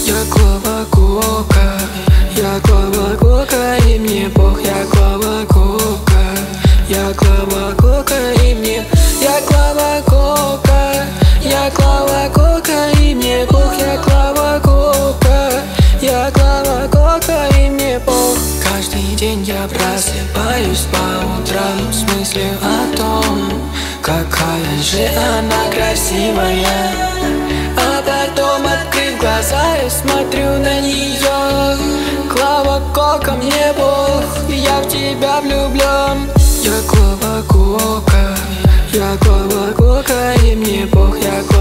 Я Клава Кока, я Клава Кока, и мне пох. Я Клава Кока, я Клава Кока, и мне. Я Клава Кока, я Клава Кока, и мне пох. Я Клава Кока, я Клава Кока, и мне пох. Каждый день я просыпаюсь по утрам с мыслью о том, какая же она красивая. А потом, открыв глаза, я смотрю на нее. Клава Кока, мне бог, я в тебя влюблен. Я Клава Кока, я Клава Кока, и мне бог. Я